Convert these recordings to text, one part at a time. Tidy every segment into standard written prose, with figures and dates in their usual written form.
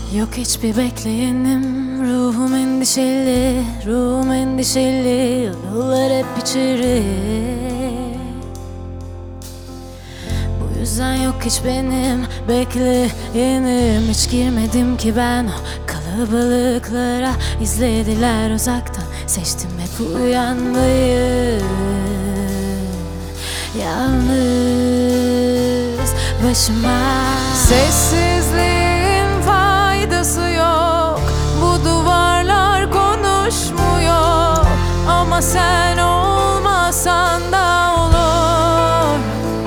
Yok hiçbir bekleyenim, ruhum endişeli, ruhum endişeli, yollar hep içeri. Bu yüzden yok hiç benim bekleyenim. Hiç girmedim ki ben o kalabalıklara, izlediler uzaktan, seçtim hep uyanmayı. Yalnız başıma. Sessizliğin faydası yok, bu duvarlar konuşmuyor. Ama sen olmasan da olur.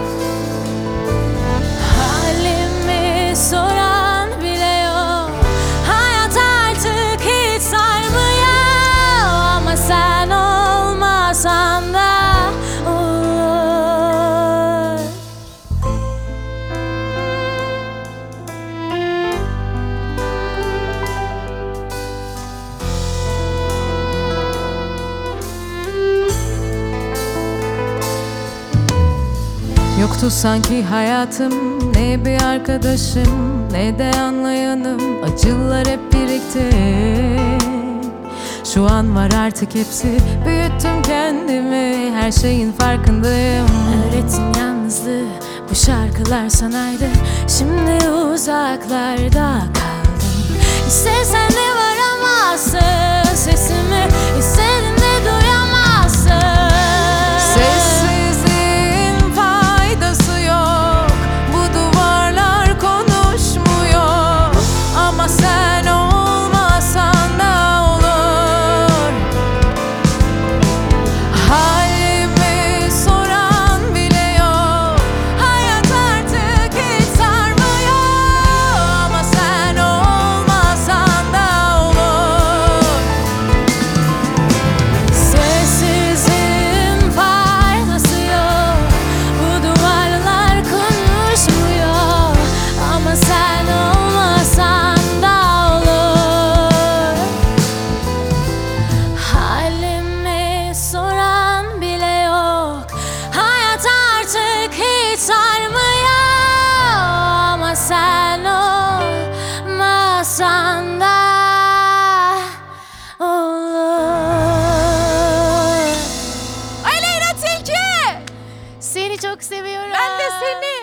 Halimi soran bile yok, hayat artık hiç sarmıyor. Ama sen olmasan da olur. Yoktu sanki hayatım, ne bir arkadaşım, ne de anlayanım. Acılar hep birikti, şu an var artık hepsi. Büyüttüm kendimi, her şeyin farkındayım. Öğretin yalnızlığı, bu şarkılar sanaydı. Şimdi uzaklarda kaldım. İstesen de varamazsın, sesimi istedin de duyamazsın. Sessizliğin faydası yok, bu duvarlar konuşmuyor. Ama sen olmasan da olur. Halimi soran bile yok, hayat artık hiç sarmıyor. Ama sen olmasan da olur. Sessizliğin faydası yok, bu duvarlar konuşmuyor. Ama sen olmasan da olur. Halimi soran bile yok, hayat artık hiç sarmıyor. Ama sen olmasan da olur. Aleyna Tilki! Seni çok seviyorum. Ben de seni.